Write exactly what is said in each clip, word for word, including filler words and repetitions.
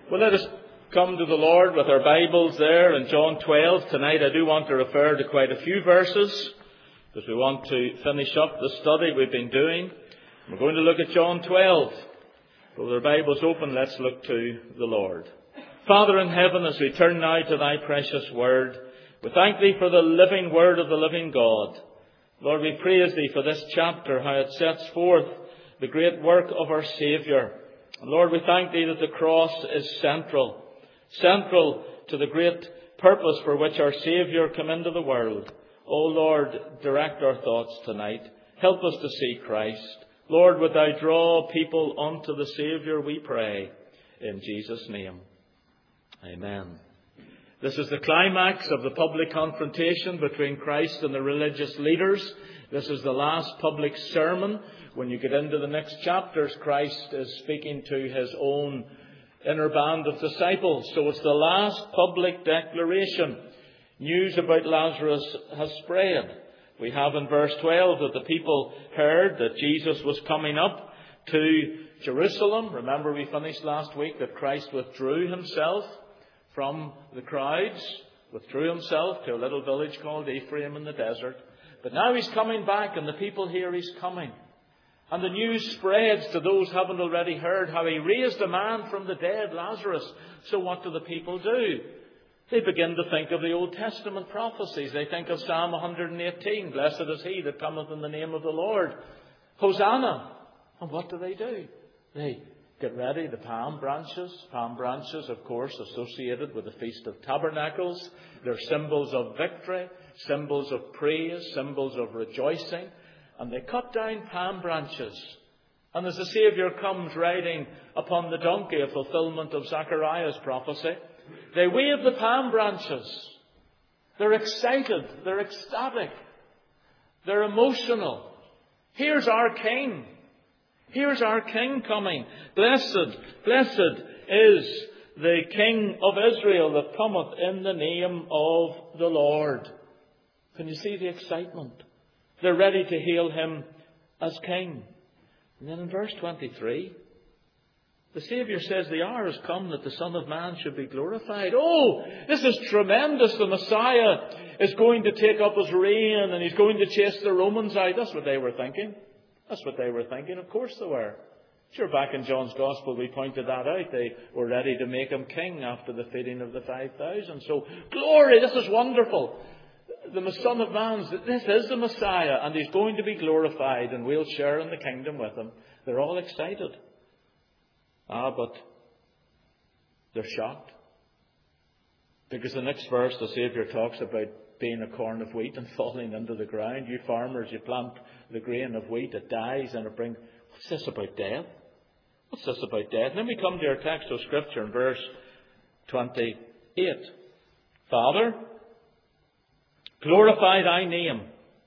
Well, let us come to the Lord with our Bibles there in John twelve. Tonight I do want to refer to quite a few verses because we want to finish up the study we've been doing. We're going to look at John twelve. So with our Bibles open, let's look to the Lord. Father in heaven, as we turn now to thy precious word, we thank thee for the living word of the living God. Lord, we praise thee for this chapter, how it sets forth the great work of our Saviour. And Lord, we thank thee that the cross is central, central to the great purpose for which our Saviour came into the world. O Lord, direct our thoughts tonight. Help us to see Christ. Lord, would thou draw people unto the Saviour, we pray, in Jesus' name. Amen. This is the climax of the public confrontation between Christ and the religious leaders. This is the last public sermon. When you get into the next chapters, Christ is speaking to his own inner band of disciples. So it's the last public declaration. News about Lazarus has spread. We have in verse twelve that the people heard that Jesus was coming up to Jerusalem. Remember, we finished last week that Christ withdrew himself from the crowds, withdrew himself to a little village called Ephraim in the desert. But now he's coming back and the people hear he's coming. And the news spreads to those who haven't already heard how he raised a man from the dead, Lazarus. So what do the people do? They begin to think of the Old Testament prophecies. They think of Psalm one hundred eighteen, blessed is he that cometh in the name of the Lord. Hosanna. And what do they do? They get ready, the palm branches. Palm branches, of course, associated with the Feast of Tabernacles. They're symbols of victory, symbols of praise, symbols of rejoicing. And they cut down palm branches. And as the Saviour comes riding upon the donkey, a fulfillment of Zechariah's prophecy, they wave the palm branches. They're excited. They're ecstatic. They're emotional. Here's our King. Here's our King coming. Blessed, blessed is the King of Israel that cometh in the name of the Lord. Can you see the excitement? They're ready to hail him as King. And then in verse twenty-three, the Saviour says, the hour has come that the Son of Man should be glorified. Oh, this is tremendous. The Messiah is going to take up his reign and he's going to chase the Romans out. That's what they were thinking. That's what they were thinking. Of course they were. Sure, back in John's Gospel we pointed that out. They were ready to make him king after the feeding of the five thousand. So, glory, this is wonderful. The Son of Man, this is the Messiah, and he's going to be glorified, and we'll share in the kingdom with him. They're all excited. Ah, but they're shocked. Because the next verse, the Saviour talks about being a corn of wheat and falling into the ground. You farmers, you plant the grain of wheat, it dies and it brings... What's this about death? What's this about death? And then we come to our text of Scripture in verse twenty-eight. Father, glorify thy name.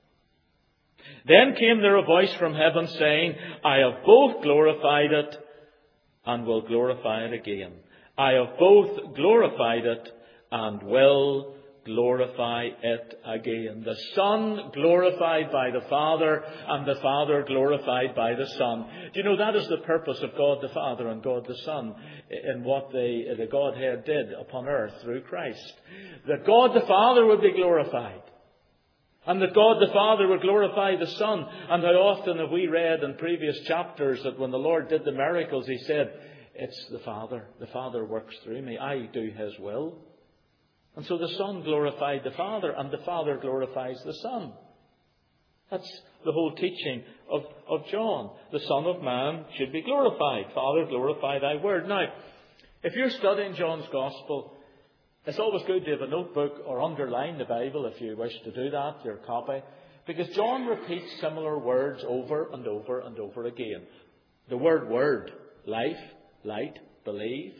Then came there a voice from heaven saying, I have both glorified it and will glorify it again. I have both glorified it and will glorify it again. The Son glorified by the Father and the Father glorified by the Son. Do you know that is the purpose of God the Father and God the Son in what the, the Godhead did upon earth through Christ? That God the Father would be glorified. And that God the Father would glorify the Son. And how often have we read in previous chapters that when the Lord did the miracles, he said, it's the Father. The Father works through me. I do his will. And so the Son glorified the Father, and the Father glorifies the Son. That's the whole teaching of, of John. The Son of Man should be glorified. Father, glorify thy word. Now, if you're studying John's Gospel, it's always good to have a notebook or underline the Bible if you wish to do that, your copy. Because John repeats similar words over and over and over again. The word word, life, light, believe.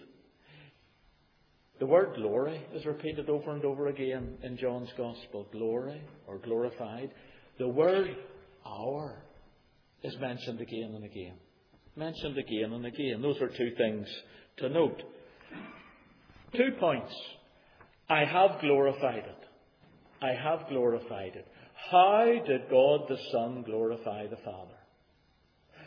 The word glory is repeated over and over again in John's Gospel. Glory or glorified. The word hour is mentioned again and again. Mentioned again and again. Those are two things to note. Two points. I have glorified it. I have glorified it. How did God the Son glorify the Father?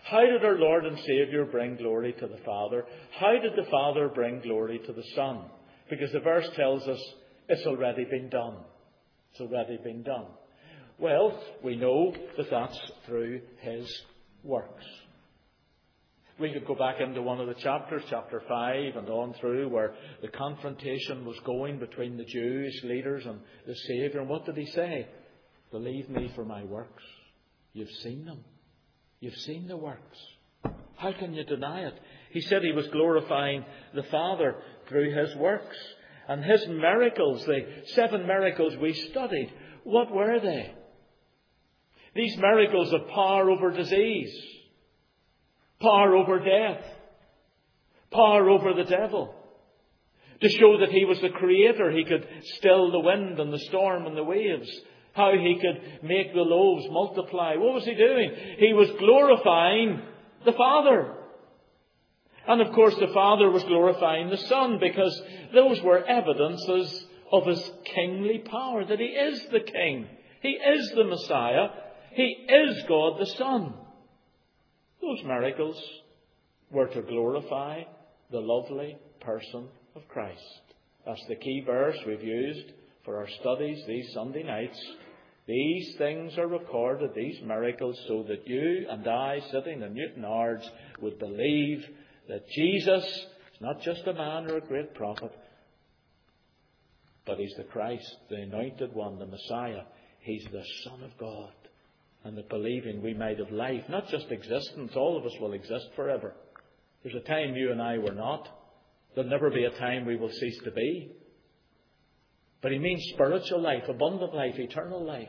How did our Lord and Saviour bring glory to the Father? How did the Father bring glory to the Son? Because the verse tells us it's already been done. It's already been done. Well, we know that that's through His works. We could go back into one of the chapters, chapter five, and on through, where the confrontation was going between the Jewish leaders and the Saviour. And what did He say? Believe me for my works. You've seen them. You've seen the works. How can you deny it? He said He was glorifying the Father through His works. And His miracles, the seven miracles we studied, what were they? These miracles of power over disease, power over death, power over the devil. To show that He was the Creator, He could still the wind and the storm and the waves. How He could make the loaves multiply. What was He doing? He was glorifying the Father. And of course the Father was glorifying the Son, because those were evidences of His kingly power, that He is the King. He is the Messiah. He is God the Son. Those miracles were to glorify the lovely person of Christ. That's the key verse we've used for our studies these Sunday nights. These things are recorded, these miracles, so that you and I, sitting in Newton Ards, would believe that Jesus is not just a man or a great prophet, but He's the Christ, the anointed one, the Messiah. He's the Son of God. And that believing we might have life, not just existence. All of us will exist forever. There's a time you and I were not. There'll never be a time we will cease to be. But He means spiritual life, abundant life, eternal life.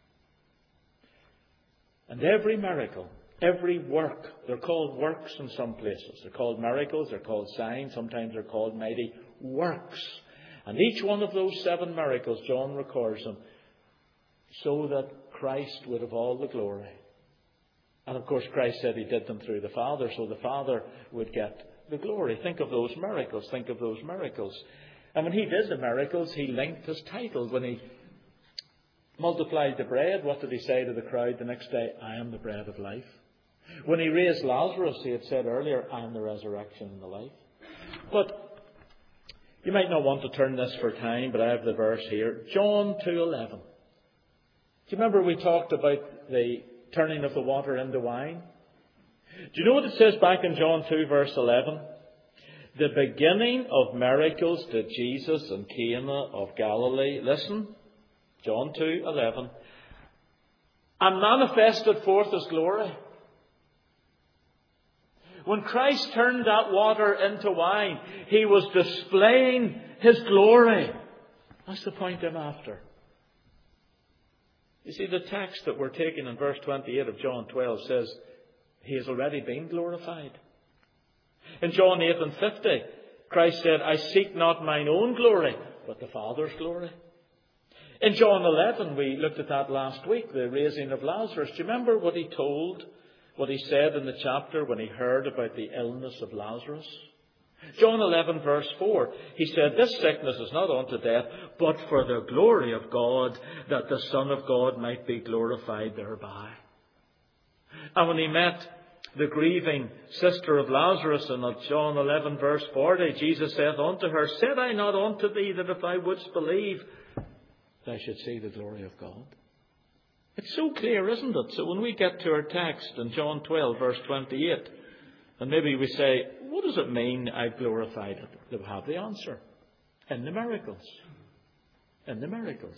And every miracle, every work, they're called works in some places. They're called miracles, they're called signs, sometimes they're called mighty works. And each one of those seven miracles, John records them, so that Christ would have all the glory. And of course Christ said He did them through the Father, so the Father would get the glory. Think of those miracles, think of those miracles. And when He did the miracles, He linked His title. When He multiplied the bread, what did He say to the crowd the next day? I am the bread of life. When He raised Lazarus, He had said earlier, I am the resurrection and the life. But you might not want to turn this for time, but I have the verse here. John two eleven. Do you remember we talked about the turning of the water into wine? Do you know what it says back in John two verse eleven? The beginning of miracles did Jesus in Cana of Galilee. Listen, John two eleven. And manifested forth His glory. When Christ turned that water into wine, He was displaying His glory. That's the point I'm after. You see, the text that we're taking in verse twenty-eight of John twelve says, He has already been glorified. In John eight and fifty, Christ said, I seek not mine own glory, but the Father's glory. In John eleven, we looked at that last week, the raising of Lazarus. Do you remember what He told, what He said in the chapter when He heard about the illness of Lazarus? John eleven verse four, He said, this sickness is not unto death, but for the glory of God, that the Son of God might be glorified thereby. And when He met the grieving sister of Lazarus in John eleven verse forty, Jesus saith unto her, said I not unto thee that if thou wouldst believe, thou should see the glory of God? It's so clear, isn't it? So when we get to our text in John twelve verse twenty-eight, and maybe we say, what does it mean I've glorified it? They'll have the answer. In the miracles. In the miracles.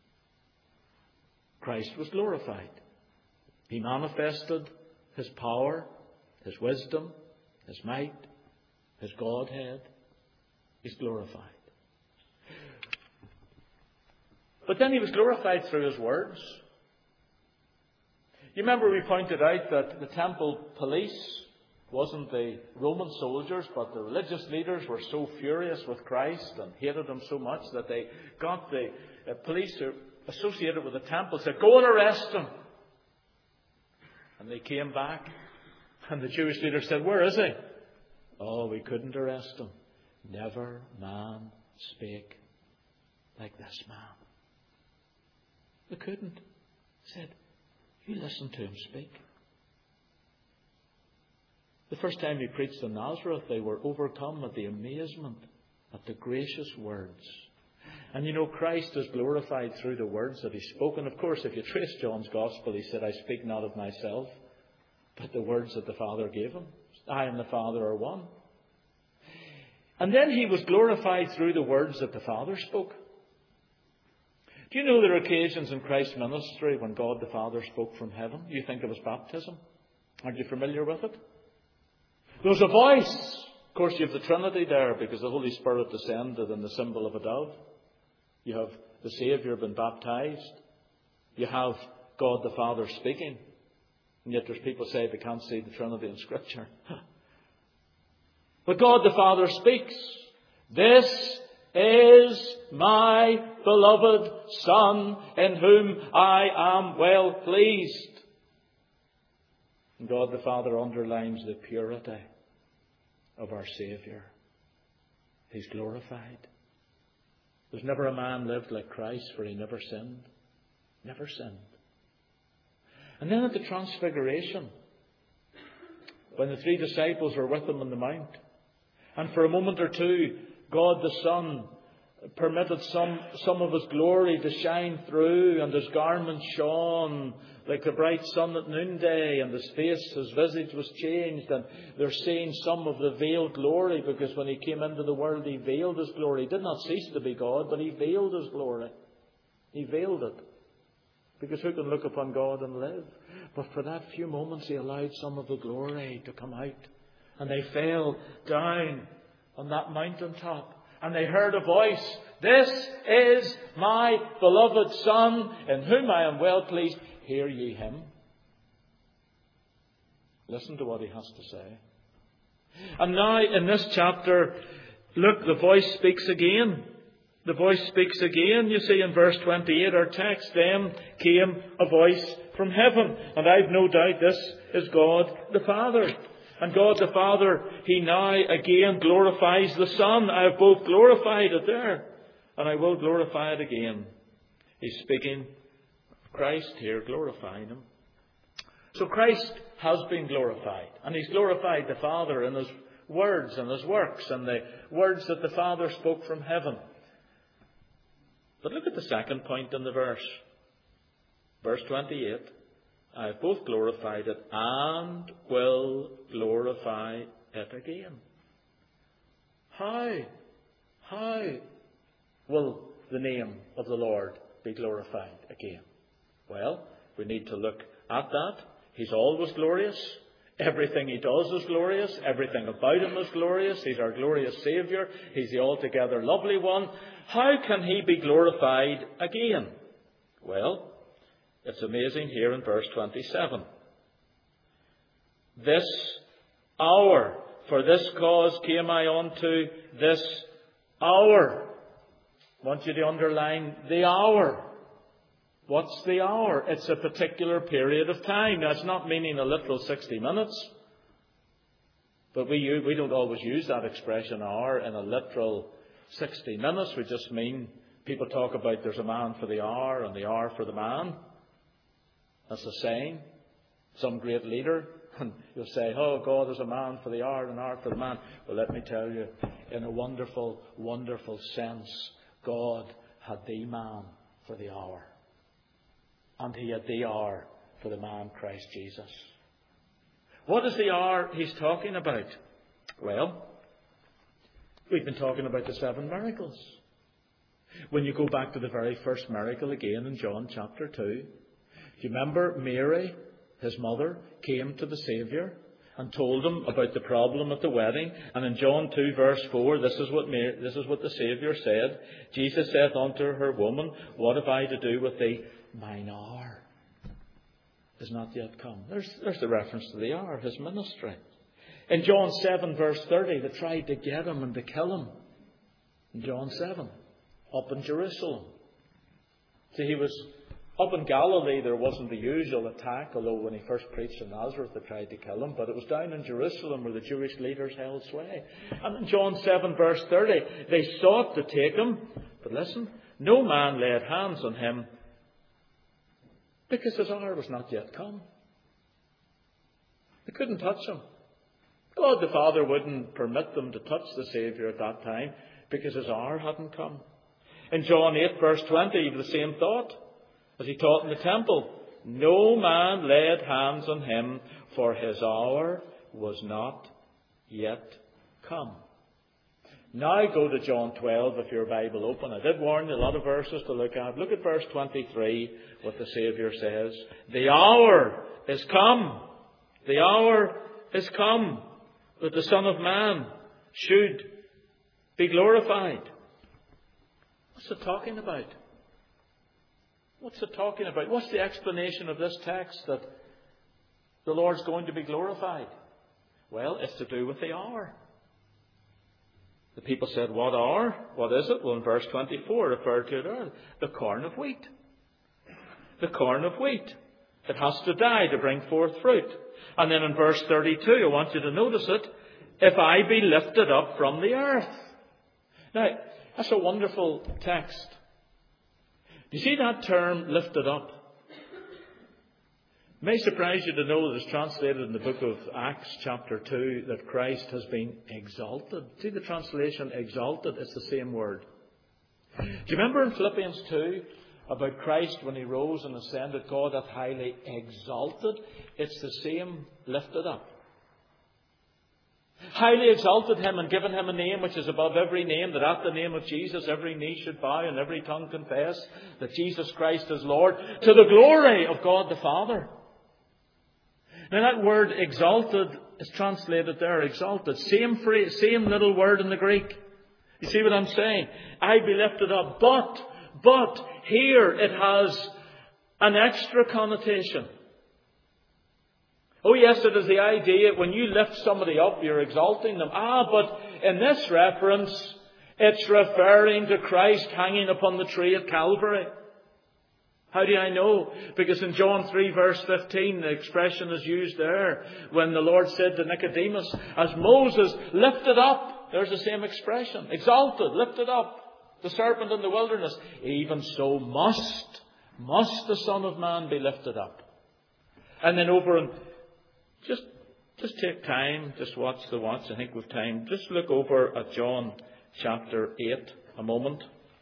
Christ was glorified. He manifested His power, His wisdom, His might, His Godhead. He's glorified. But then He was glorified through His words. You remember we pointed out that the temple police wasn't the Roman soldiers, but the religious leaders were so furious with Christ and hated Him so much that they got the uh, police who associated with the temple, said, go and arrest Him. And they came back, and the Jewish leader said, where is He? Oh, we couldn't arrest Him. Never man spake like this man. They couldn't. They said, you listen to Him speak. The first time he preached in Nazareth, they were overcome at the amazement at the gracious words. And you know, Christ is glorified through the words that he spoke. And of course, if you trace John's Gospel, he said, I speak not of myself, but the words that the Father gave him. I and the Father are one. And then he was glorified through the words that the Father spoke. Do you know there are occasions in Christ's ministry when God the Father spoke from heaven? You think of his baptism. Aren't you familiar with it? There was a voice. Of course, you have the Trinity there because the Holy Spirit descended in the symbol of a dove. You have the Saviour been baptized. You have God the Father speaking. And yet there's people say they can't see the Trinity in Scripture. But God the Father speaks. This is my beloved Son, in whom I am well pleased. And God the Father underlines the purity of our Saviour. He's glorified. There's never a man lived like Christ, for he never sinned. Never sinned. And then at the Transfiguration, when the three disciples were with him on the mount, and for a moment or two, God the Son permitted some, some of his glory to shine through, and his garment shone like the bright sun at noonday, and his face, his visage was changed, and they're seeing some of the veiled glory, because when he came into the world, he veiled his glory. He did not cease to be God, but he veiled his glory. He veiled it. Because who can look upon God and live? But for that few moments, he allowed some of the glory to come out. And they fell down on that mountaintop. And they heard a voice, this is my beloved Son, in whom I am well pleased. Hear ye him. Listen to what he has to say. And now in this chapter, look, the voice speaks again. The voice speaks again. You see in verse twenty-eight, our text, then came a voice from heaven. And I've no doubt this is God the Father. And God the Father, he now again glorifies the Son. I have both glorified it there, and I will glorify it again. He's speaking of Christ here, glorifying him. So Christ has been glorified, and he's glorified the Father in his words and his works, and the words that the Father spoke from heaven. But look at the second point in the verse. Verse twenty-eight. I have both glorified it and will glorify it again. How? How will the name of the Lord be glorified again? Well, we need to look at that. He's always glorious. Everything he does is glorious. Everything about him is glorious. He's our glorious Saviour. He's the altogether lovely one. How can he be glorified again? Well, it's amazing here in verse twenty-seven. This hour, for this cause came I unto this hour. I want you to underline the hour. What's the hour? It's a particular period of time. Now, it's not meaning a literal sixty minutes. But we, we don't always use that expression hour in a literal sixty minutes. We just mean, people talk about there's a man for the hour and the hour for the man. That's a saying. Some great leader, and you'll say, oh, God is a man for the hour and an hour for the man. Well, let me tell you, in a wonderful, wonderful sense, God had the man for the hour. And he had the hour for the man, Christ Jesus. What is the hour he's talking about? Well, we've been talking about the seven miracles. When you go back to the very first miracle again in John chapter two, do you remember Mary, his mother, came to the Saviour and told him about the problem at the wedding? And in John two verse four, this is what Mary, this is what the Saviour said. Jesus saith unto her, Woman, what have I to do with thee? Mine hour is not yet come. There's, there's the reference to the hour, his ministry. In John seven verse thirty, they tried to get him and to kill him. In John seven, up in Jerusalem. See, he was up in Galilee. There wasn't the usual attack, although when he first preached in Nazareth they tried to kill him. But it was down in Jerusalem where the Jewish leaders held sway. And in John seven verse thirty, they sought to take him. But listen, no man laid hands on him, because his hour was not yet come. They couldn't touch him. God the Father wouldn't permit them to touch the Saviour at that time because his hour hadn't come. In John eight verse twenty, the same thought as he taught in the temple. No man laid hands on him, for his hour was not yet come. Now go to John twelve if your Bible open. I did warn you a lot of verses to look at. Look at verse twenty-three, what the Saviour says. The hour is come. The hour is come that the Son of Man should be glorified. What's it talking about? What's it talking about? What's the explanation of this text that the Lord's going to be glorified? Well, it's to do with the hour. The people said, what hour? What is it? Well, in verse twenty-four, referred to it earlier, the corn of wheat. The corn of wheat. It has to die to bring forth fruit. And then in verse thirty-two, I want you to notice it, if I be lifted up from the earth. Now, that's a wonderful text. Do you see that term, lifted up? It may surprise you to know that it's translated in the book of Acts chapter two that Christ has been exalted. See the translation exalted? It's the same word. Do you remember in Philippians two about Christ when he rose and ascended, God hath highly exalted? It's the same, lifted up. Highly exalted him and given him a name which is above every name, that at the name of Jesus every knee should bow and every tongue confess that Jesus Christ is Lord, to the glory of God the Father. Now that word exalted is translated there, exalted. Same phrase, same little word in the Greek. You see what I'm saying? I be lifted up. But, but, here it has an extra connotation. Oh yes, it is the idea when you lift somebody up, you're exalting them. Ah, but in this reference, it's referring to Christ hanging upon the tree at Calvary. How do I know? Because in John three verse fifteen, the expression is used there when the Lord said to Nicodemus, as Moses lifted up, there's the same expression, exalted, lifted up, the serpent in the wilderness. Even so must, must the Son of Man be lifted up. And then over in Just, just take time, just watch the watch. I think we've time. Just look over at John chapter eight a moment.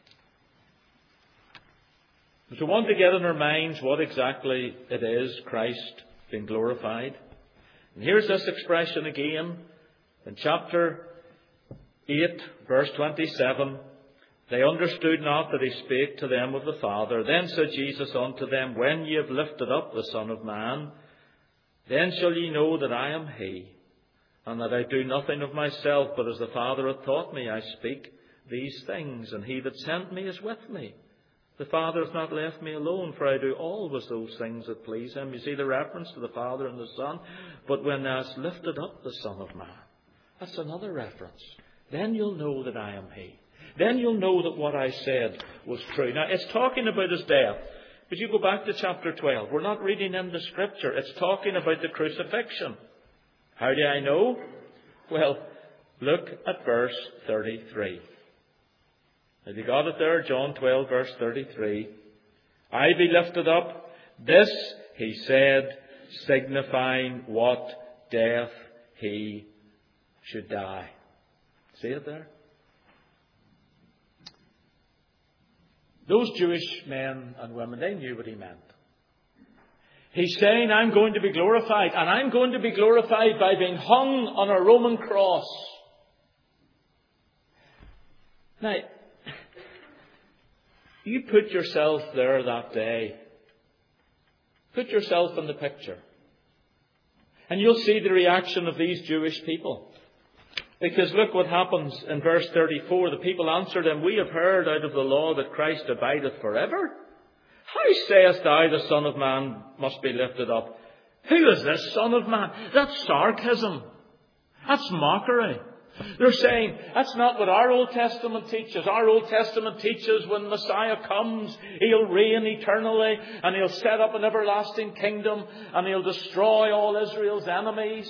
Because we want to get in our minds what exactly it is Christ being glorified. And here's this expression again in chapter eight, verse twenty-seven. They understood not that he spake to them of the Father. Then said Jesus unto them, when ye have lifted up the Son of Man, then shall ye know that I am he, and that I do nothing of myself, but as the Father hath taught me, I speak these things, and he that sent me is with me. The Father hath not left me alone, for I do always those things that please him. You see the reference to the Father and the Son. But when thou hast lifted up the Son of Man, that's another reference. Then you'll know that I am he. Then you'll know that what I said was true. Now, it's talking about his death. But you go back to chapter twelve. We're not reading in the Scripture. It's talking about the crucifixion. How do I know? Well, look at verse thirty-three. Have you got it there? John twelve, verse thirty-three. I be lifted up. This he said, signifying what death he should die. See it there? Those Jewish men and women, they knew what he meant. He's saying, I'm going to be glorified, and I'm going to be glorified by being hung on a Roman cross. Now, you put yourself there that day. Put yourself in the picture. And you'll see the reaction of these Jewish people. Because look what happens in verse thirty-four. The people answered him, we have heard out of the law that Christ abideth forever. How sayest thou the Son of Man must be lifted up? Who is this Son of Man? That's sarcasm. That's mockery. They're saying, that's not what our Old Testament teaches. Our Old Testament teaches when Messiah comes, he'll reign eternally, and he'll set up an everlasting kingdom, and he'll destroy all Israel's enemies.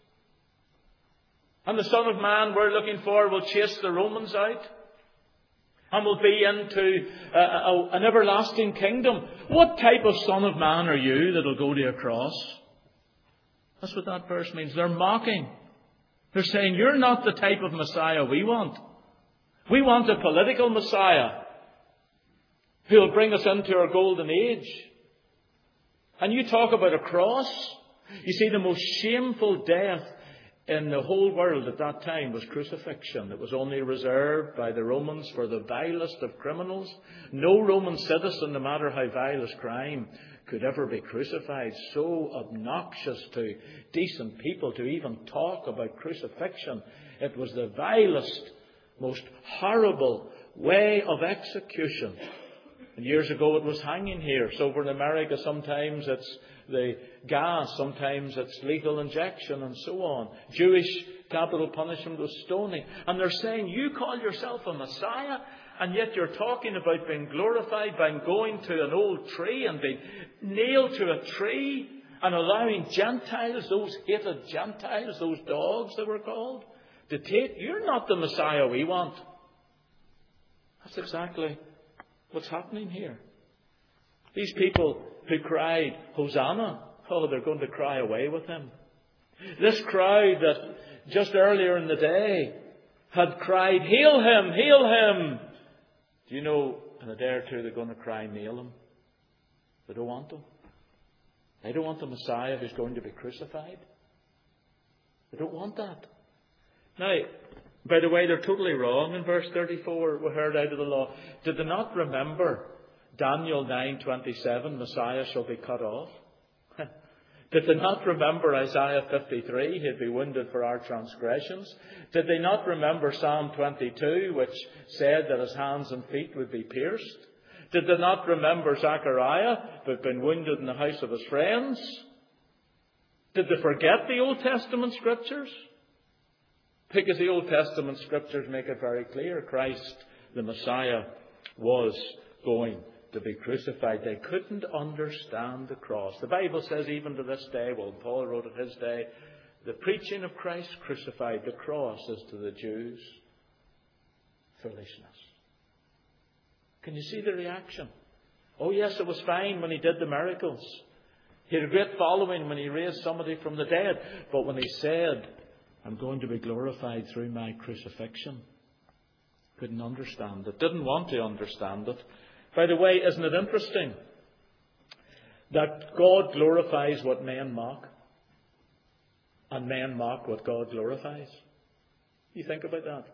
And the Son of Man we're looking for will chase the Romans out, and will be into a, a, an everlasting kingdom. What type of Son of Man are you that'll go to a cross? That's what that verse means. They're mocking. They're saying, you're not the type of Messiah we want. We want a political Messiah who will bring us into our golden age. And you talk about a cross. You see, the most shameful death in the whole world at that time was crucifixion. It was only reserved by the Romans for the vilest of criminals. No Roman citizen, no matter how vile his crime, could ever be crucified. So obnoxious to decent people to even talk about crucifixion. It was the vilest, most horrible way of execution. And years ago it was hanging here. So over in America sometimes it's the gas, sometimes it's lethal injection and so on. Jewish capital punishment was stoning. And they're saying, you call yourself a Messiah, and yet you're talking about being glorified by going to an old tree and being nailed to a tree and allowing Gentiles, those hated Gentiles, those dogs they were called, to take. You're not the Messiah we want. That's exactly what's happening here. These people who cried, Hosanna, oh, they're going to cry away with him. This crowd that just earlier in the day had cried, hail him, hail him. Do you know, in a day or two they're going to cry, nail him. They don't want him. They don't want the Messiah who's going to be crucified. They don't want that. Now, by the way, they're totally wrong in verse thirty-four. We heard out of the law. Did they not remember Daniel nine twenty-seven, Messiah shall be cut off? Did they not remember Isaiah fifty-three, he'd be wounded for our transgressions? Did they not remember Psalm twenty-two, which said that his hands and feet would be pierced? Did they not remember Zechariah, who had been wounded in the house of his friends? Did they forget the Old Testament scriptures? Because the Old Testament scriptures make it very clear Christ, the Messiah, was going to be crucified. They couldn't understand the cross. The Bible says even to this day, well, Paul wrote it his day, the preaching of Christ crucified, the cross, is to the Jews foolishness. Can you see the reaction? Oh yes, it was fine when he did the miracles. He had a great following when he raised somebody from the dead. But when he said, I'm going to be glorified through my crucifixion, couldn't understand it, didn't want to understand it. By the way, isn't it interesting that God glorifies what men mock, and men mock what God glorifies? You think about that.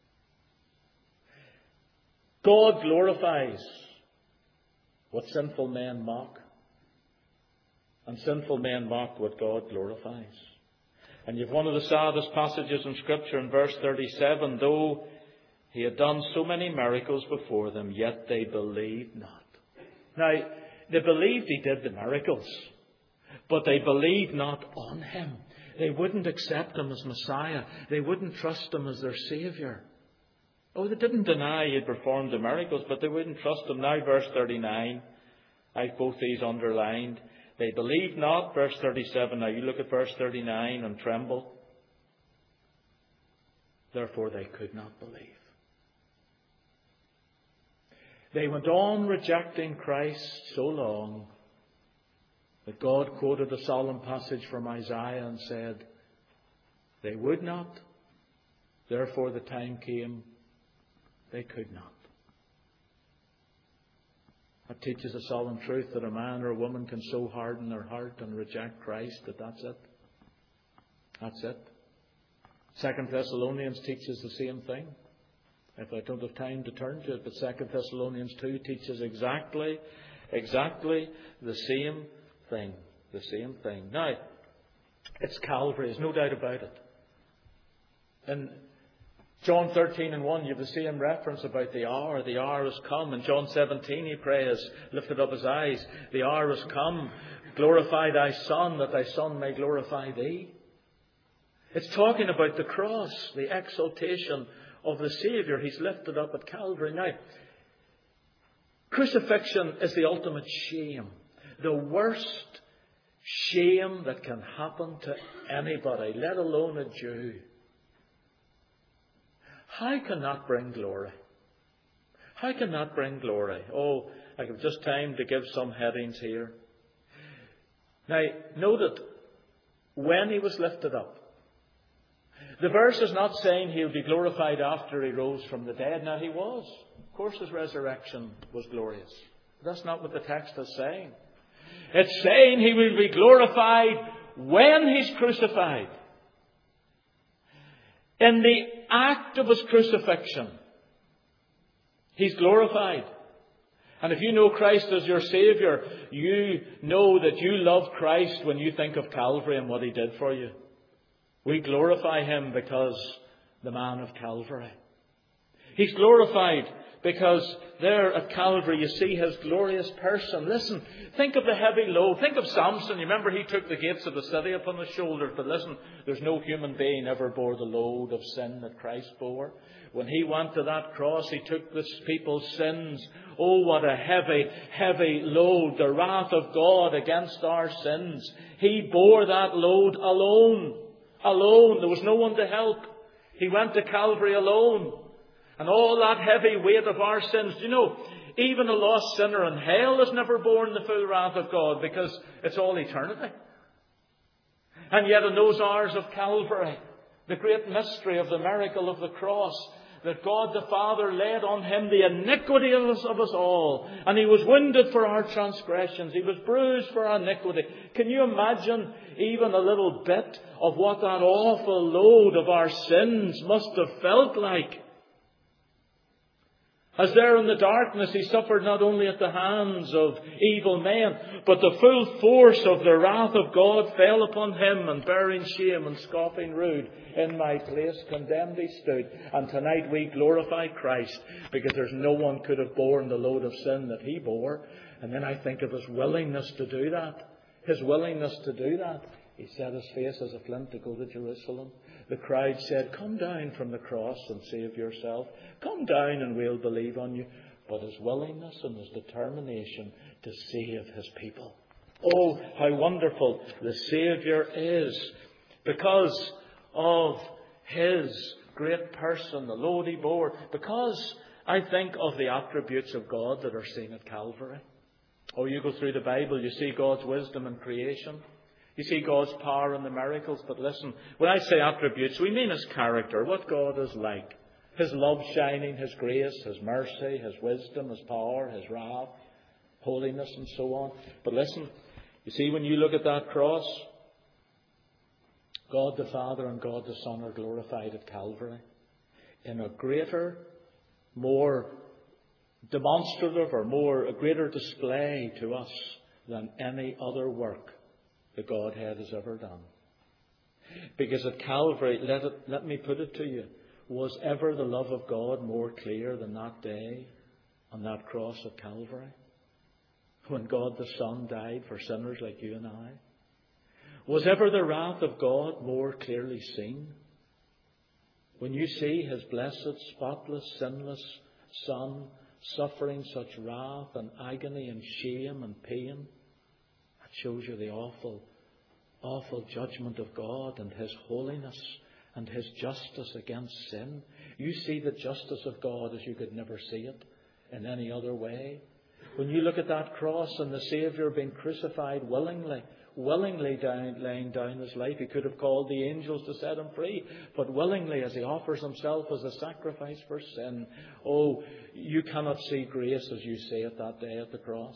God glorifies what sinful men mock, and sinful men mock what God glorifies. And you've one of the saddest passages in Scripture in verse thirty-seven, though he had done so many miracles before them, yet they believed not. Now, they believed he did the miracles, but they believed not on him. They wouldn't accept him as Messiah. They wouldn't trust him as their Saviour. Oh, they didn't deny he had performed the miracles, but they wouldn't trust him. Now, verse thirty-nine, I've both these underlined. They believed not, verse thirty-seven. Now, you look at verse thirty-nine and tremble. Therefore, they could not believe. They went on rejecting Christ so long that God quoted a solemn passage from Isaiah and said, they would not, therefore the time came, they could not. That teaches a solemn truth that a man or a woman can so harden their heart and reject Christ that that's it. That's it. Second Thessalonians teaches the same thing. If I don't have time to turn to it, but Second Thessalonians two teaches exactly, exactly the same thing. The same thing. Now, it's Calvary, there's no doubt about it. In John thirteen and one, you have the same reference about the hour. The hour has come. In John seventeen, he prays, lifted up his eyes, the hour has come. Glorify thy Son, that thy Son may glorify thee. It's talking about the cross, the exaltation of the Saviour. He's lifted up at Calvary. Now, crucifixion is the ultimate shame. The worst shame that can happen to anybody, let alone a Jew. How can that bring glory? How can that bring glory? Oh, I have just time to give some headings here. Now, note that when he was lifted up, The verse is not saying he'll be glorified after he rose from the dead. Now, he was. Of course, his resurrection was glorious. That's not what the text is saying. It's saying he will be glorified when he's crucified. In the act of his crucifixion, he's glorified. And if you know Christ as your Saviour, you know that you love Christ when you think of Calvary and what he did for you. We glorify him because the man of Calvary. He's glorified because there at Calvary you see his glorious person. Listen, think of the heavy load. Think of Samson. You remember he took the gates of the city upon his shoulders. But listen, there's no human being ever bore the load of sin that Christ bore. When he went to that cross, he took this people's sins. Oh, what a heavy, heavy load. The wrath of God against our sins. He bore that load alone. Alone. There was no one to help. He went to Calvary alone. And all that heavy weight of our sins. Do you know, even a lost sinner in hell has never borne the full wrath of God because it's all eternity. And yet in those hours of Calvary, the great mystery of the miracle of the cross, that God the Father laid on him the iniquity of us, of us all. And he was wounded for our transgressions. He was bruised for our iniquity. Can you imagine even a little bit of what that awful load of our sins must have felt like? As there in the darkness he suffered not only at the hands of evil men, but the full force of the wrath of God fell upon him, and bearing shame and scoffing rude, in my place condemned he stood. And tonight we glorify Christ, because there's no one could have borne the load of sin that he bore. And then I think of his willingness to do that. His willingness to do that. He set his face as a flint to go to Jerusalem. The crowd said, "Come down from the cross and save yourself. Come down and we'll believe on you." But his willingness and his determination to save his people. Oh, how wonderful the Saviour is. Because of his great person, the load he bore. Because I think of the attributes of God that are seen at Calvary. Oh, you go through the Bible, you see God's wisdom in creation. You see God's power in the miracles. But listen, when I say attributes, we mean his character, what God is like. His love shining, his grace, his mercy, his wisdom, his power, his wrath, holiness and so on. But listen, you see when you look at that cross, God the Father and God the Son are glorified at Calvary in a greater, more demonstrative or more, a greater display to us than any other work the Godhead has ever done. Because at Calvary, let it, let me put it to you, was ever the love of God more clear than that day on that cross at Calvary? When God the Son died for sinners like you and I? Was ever the wrath of God more clearly seen? When you see his blessed, spotless, sinless Son suffering such wrath and agony and shame and pain, that shows you the awful, awful judgment of God and his holiness and his justice against sin. You see the justice of God as you could never see it in any other way. When you look at that cross and the Saviour being crucified willingly, willingly down, laying down his life, he could have called the angels to set him free, but willingly as he offers himself as a sacrifice for sin. Oh, you cannot see grace as you see it that day at the cross.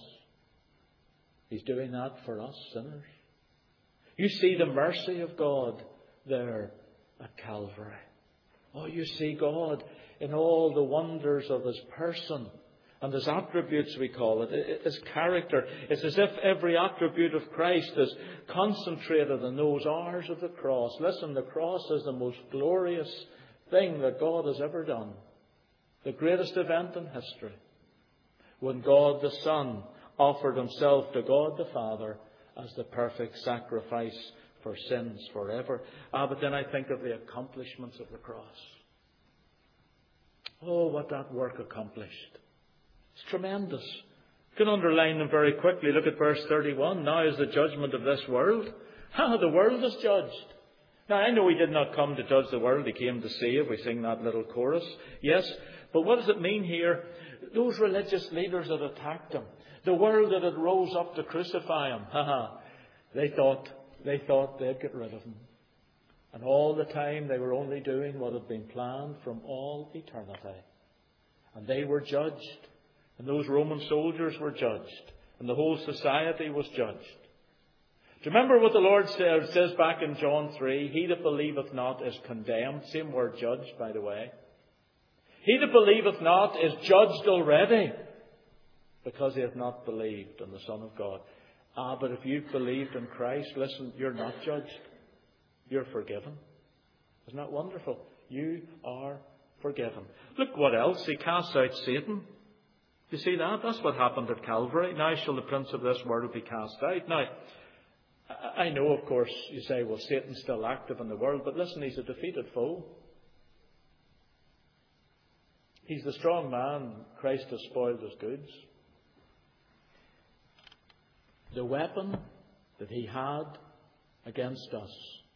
He's doing that for us sinners. You see the mercy of God there at Calvary. Oh, you see God in all the wonders of his person and his attributes, we call it, his character. It's as if every attribute of Christ is concentrated in those hours of the cross. Listen, the cross is the most glorious thing that God has ever done. The greatest event in history. When God the Son offered himself to God the Father as the perfect sacrifice for sins forever. Ah, but then I think of the accomplishments of the cross. Oh, what that work accomplished. It's tremendous. You can underline them very quickly. Look at verse thirty-one. Now is the judgment of this world. Ah, the world is judged. Now, I know he did not come to judge the world. He came to save. We sing that little chorus. Yes, but what does it mean here? Those religious leaders that attacked him, the world that had rose up to crucify him, haha, they thought, they thought they'd get rid of him. And all the time they were only doing what had been planned from all eternity. And they were judged. And those Roman soldiers were judged. And the whole society was judged. Do you remember what the Lord says, says back in John three? He that believeth not is condemned. Same word, judged, by the way. He that believeth not is judged already, because he hath not believed in the Son of God. Ah, but if you've believed in Christ, listen, you're not judged. You're forgiven. Isn't that wonderful? You are forgiven. Look what else. He casts out Satan. You see that? That's what happened at Calvary. Now shall the prince of this world be cast out. Now, I know, of course, you say, well, Satan's still active in the world, but listen, he's a defeated foe. He's the strong man Christ has spoiled his goods. The weapon that he had against us,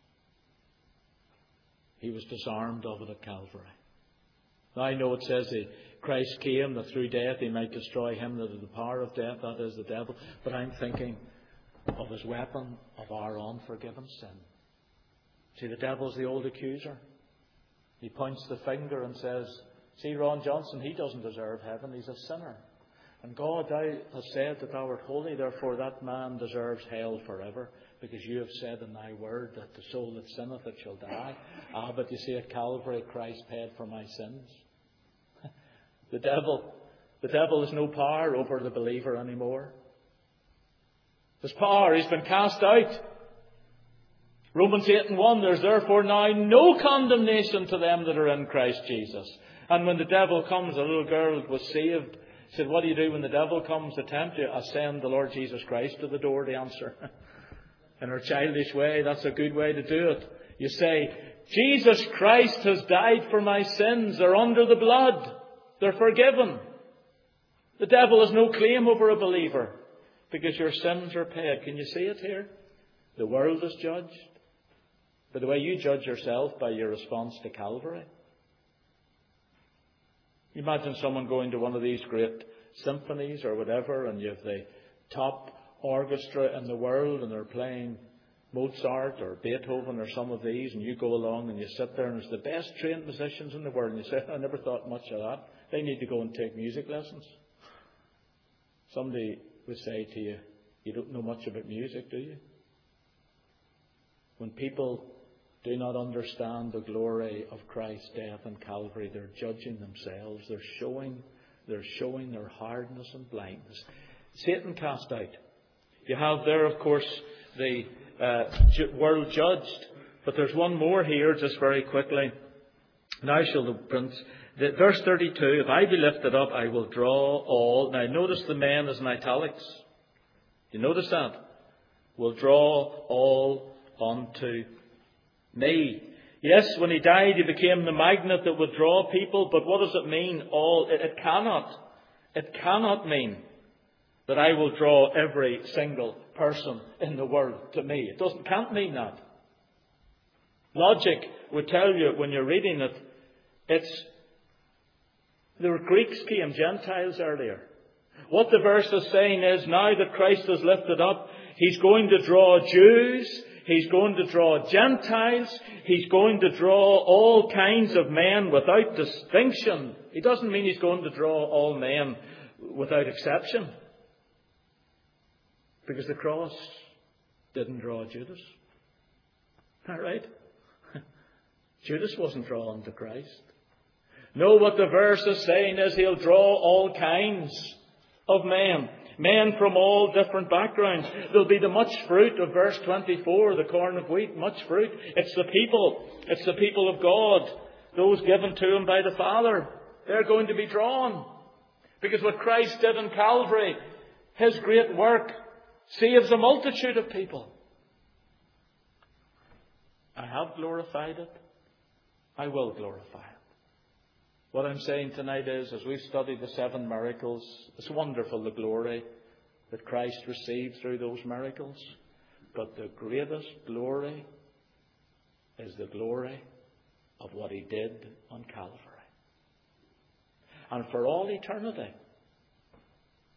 he was disarmed of it at Calvary. Now I know it says that Christ came that through death he might destroy him that had the power of death, that is the devil. But I'm thinking of his weapon of our unforgiven sin. See, the devil's the old accuser. He points the finger and says, see, Ron Johnson, he doesn't deserve heaven, he's a sinner. And God, thou hast said that thou art holy, therefore that man deserves hell forever, because you have said in thy word that the soul that sinneth it shall die. Ah, but you see, at Calvary Christ paid for my sins. The devil, the devil has no power over the believer anymore. His power, he's been cast out. Romans eight and one, there's therefore now no condemnation to them that are in Christ Jesus. And when the devil comes, a little girl was saved, said, what do you do when the devil comes to tempt you? I send the Lord Jesus Christ to the door to answer. In her childish way, that's a good way to do it. You say, Jesus Christ has died for my sins. They're under the blood. They're forgiven. The devil has no claim over a believer, because your sins are paid. Can you see it here? The world is judged. By the way, you judge yourself by your response to Calvary. You imagine someone going to one of these great symphonies or whatever, and you have the top orchestra in the world, and they're playing Mozart or Beethoven or some of these, and you go along and you sit there, and it's the best trained musicians in the world, and you say, I never thought much of that. They need to go and take music lessons. Somebody would say to you, you don't know much about music, do you? When people do not understand the glory of Christ's death on Calvary, they're judging themselves. They're showing, they're showing their hardness and blindness. Satan cast out. You have there, of course, the uh, world judged. But there's one more here, just very quickly. Now shall the prince... The, verse thirty-two, if I be lifted up, I will draw all. Now notice the men is in italics. You notice that? Will draw all unto me. Yes, when he died, he became the magnet that would draw people. But what does it mean? All it, it cannot. It cannot mean that I will draw every single person in the world to me. It doesn't. Can't mean that. Logic would tell you when you're reading it, it's there were Greeks came, Gentiles earlier. What the verse is saying is, now that Christ is lifted up, he's going to draw Jews, he's going to draw Gentiles, he's going to draw all kinds of men without distinction. He doesn't mean he's going to draw all men without exception. Because the cross didn't draw Judas. All right? Judas wasn't drawn to Christ. No, what the verse is saying is he'll draw all kinds of men. Men from all different backgrounds. There'll be the much fruit of verse twenty-four, the corn of wheat, much fruit. It's the people. It's the people of God. Those given to him by the Father. They're going to be drawn. Because what Christ did in Calvary, his great work, saves a multitude of people. I have glorified it. I will glorify it. What I'm saying tonight is, as we've studied the seven miracles, it's wonderful the glory that Christ received through those miracles. But the greatest glory is the glory of what he did on Calvary. And for all eternity,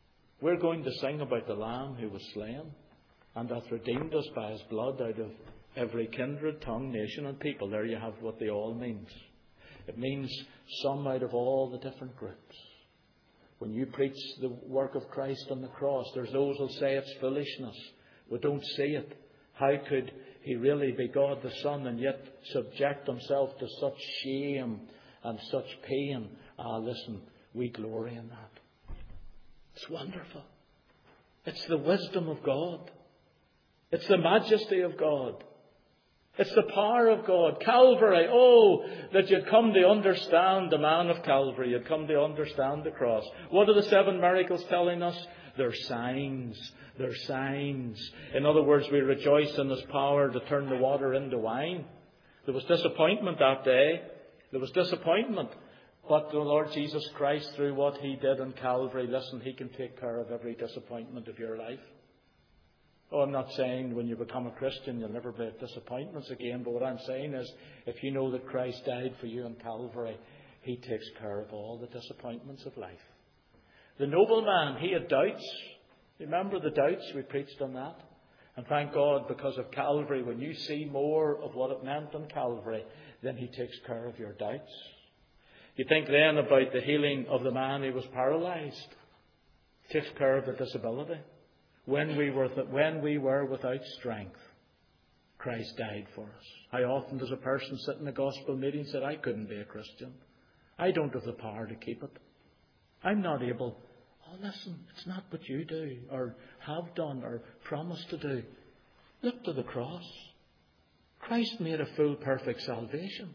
we're going to sing about the Lamb who was slain and hath redeemed us by his blood out of every kindred, tongue, nation and people. There you have what the all means. It means some out of all the different groups. When you preach the work of Christ on the cross, there's those who'll say it's foolishness. We don't see it. How could he really be God the Son and yet subject himself to such shame and such pain? Ah, listen, we glory in that. It's wonderful. It's the wisdom of God. It's the majesty of God. It's the power of God. Calvary. Oh, that you'd come to understand the man of Calvary. You'd come to understand the cross. What are the seven miracles telling us? They're signs. They're signs. In other words, we rejoice in His power to turn the water into wine. There was disappointment that day. There was disappointment. But the Lord Jesus Christ, through what He did on Calvary, listen, He can take care of every disappointment of your life. Oh, I'm not saying when you become a Christian you'll never have disappointments again, but what I'm saying is if you know that Christ died for you on Calvary, He takes care of all the disappointments of life. The nobleman, he had doubts. Remember the doubts? We preached on that. And thank God, because of Calvary, when you see more of what it meant on Calvary, then He takes care of your doubts. You think then about the healing of the man who was paralyzed. He takes care of the disability. When we were when we were without strength, Christ died for us. How often does a person sit in a gospel meeting and say, I couldn't be a Christian. I don't have the power to keep it. I'm not able. Oh, listen, it's not what you do or have done or promised to do. Look to the cross. Christ made a full, perfect salvation.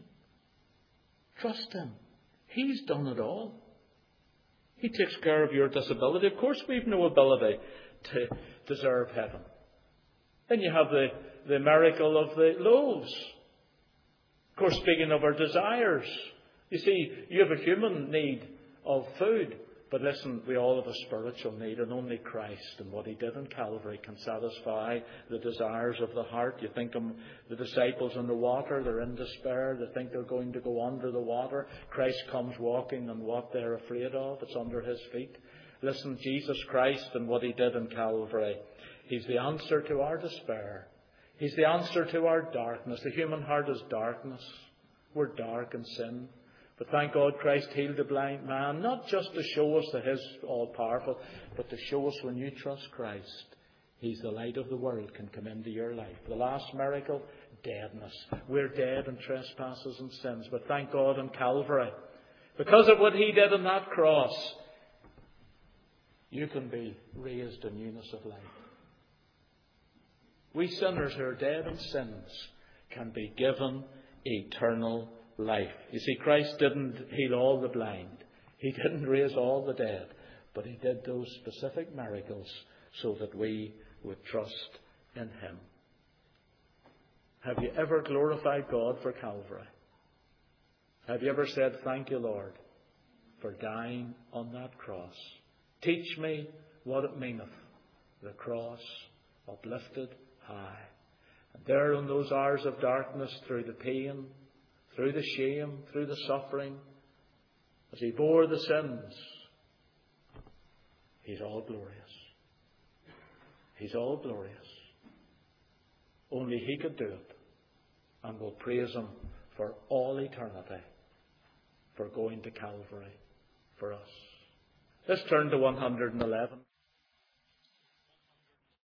Trust Him. He's done it all. He takes care of your disability. Of course, we've no ability to deserve heaven. Then you have the, the miracle of the loaves. Of course, speaking of our desires, you see, you have a human need of food. But listen, we all have a spiritual need, and only Christ and what He did on Calvary can satisfy the desires of the heart. You think of the disciples on the water, they're in despair, they think they're going to go under the water. Christ comes walking, and what they're afraid of, it's under His feet. Listen, Jesus Christ and what He did on Calvary, He's the answer to our despair. He's the answer to our darkness. The human heart is darkness. We're dark in sin. But thank God Christ healed the blind man, not just to show us that He's all-powerful, but to show us when you trust Christ, He's the light of the world, can come into your life. The last miracle, deadness. We're dead in trespasses and sins. But thank God on Calvary, because of what He did on that cross, you can be raised in newness of life. We sinners who are dead in sins can be given eternal life. You see, Christ didn't heal all the blind. He didn't raise all the dead. But He did those specific miracles so that we would trust in Him. Have you ever glorified God for Calvary? Have you ever said, thank you, Lord, for dying on that cross? Teach me what it meaneth, the cross uplifted high. And there in those hours of darkness, through the pain, through the shame, through the suffering, as He bore the sins, He's all glorious. He's all glorious. Only He could do it. And we'll praise Him for all eternity for going to Calvary for us. Let's turn to one hundred eleven.